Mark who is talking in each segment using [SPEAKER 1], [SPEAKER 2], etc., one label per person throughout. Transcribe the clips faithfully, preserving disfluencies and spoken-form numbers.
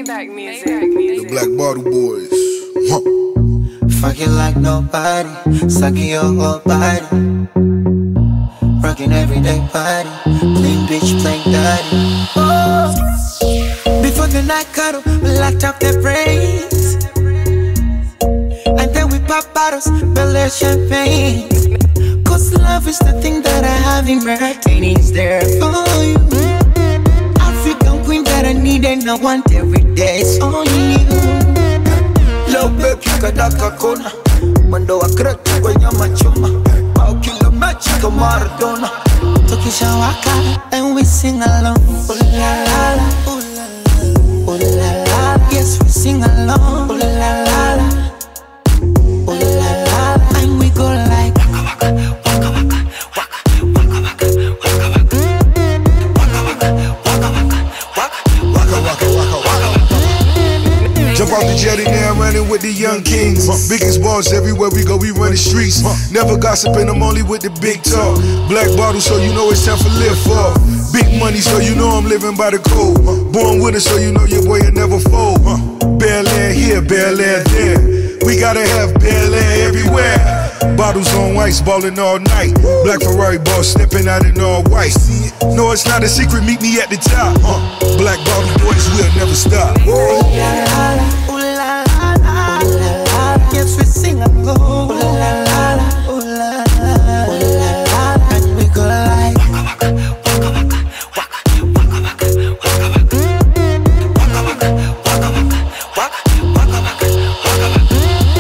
[SPEAKER 1] Maybach music. The
[SPEAKER 2] Black Bottle Boys. Huh.
[SPEAKER 3] Fuck you like nobody, sucking your whole body. Rockin' everyday party, clean bitch, plain daddy. Oh, before the night cuddle, we locked up their brains, and then we pop bottles, belly champagne. Cause love is the thing that I have in my heart, and it's there for you. African queen that I need and I want every day, it's only you. Love baby, kadaka kona, mwendo wa kreti kwenye machoma, au kila mechi kama Maradona. Tukisha waka and we sing along, ooh la la la, ooh la la, ooh la la. Yes, we sing along, ooh la la la, ooh la la la. And we go like waka waka, waka waka, waka waka, waka waka, waka waka, waka waka, waka waka, waka waka.
[SPEAKER 2] Jump off the jetty now, running with the young kings. Biggest balls everywhere we go, we run the streets. Never gossiping, I'm only with the big talk. Black bottle, so you know it's time for lift up. Big money, so you know I'm living by the code. Born with it, so you know your boy will never fold. Bel Air here, Bel Air there. We gotta have Bel Air everywhere. Bottles on ice, ballin' all night. Black Ferrari boss stepping out in all white. No, it's not a secret, meet me at the top. Uh, Black Bottle Boys, we'll never stop.
[SPEAKER 3] Ooh la la la, ooh la la la, ooh la la. Yes, we sing along. Ooh la la la, ooh la la, ooh la la. And we go like waka waka, waka waka, waka waka, waka waka, waka waka, waka waka, waka waka, waka.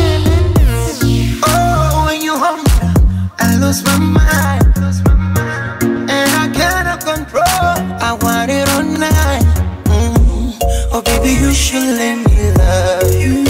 [SPEAKER 3] Oh, when you hold me, I lose my mind, and I cannot control. I want it all night. Mm. Oh, baby, you should let me love you.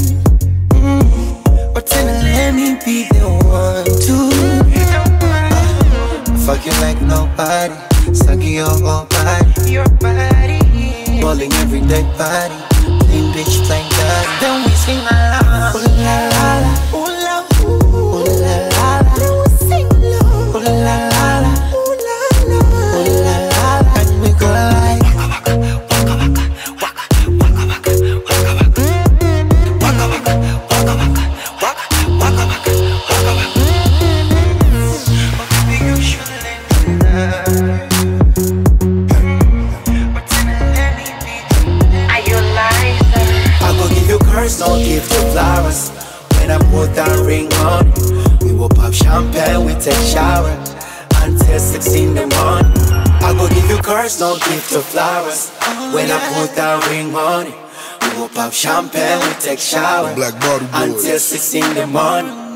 [SPEAKER 3] Mm. But then let me be the one to uh, fuck you like nobody, sucking your whole body, your body, balling everyday body, clean bitch, plain daddy. Then we sing along, ooh la la la, ooh la ooh, ooh la la la. Then we sing along, ooh la la la, ooh la la, ooh la la. And we go like waka waka, waka waka, waka waka, waka waka, waka waka, waka waka, waka waka, waka waka. Oh, baby, you should let me love you. But then let me be. Are you lying? I go give you curse, don't give you flowers. When I put that ring on you, we will pop champagne, we take shower until six in the morning. I go give you curse, don't give you flowers. When I put that ring on you, we will pop champagne, we take shower
[SPEAKER 2] Black Bottle Boys.
[SPEAKER 3] until six in the morning.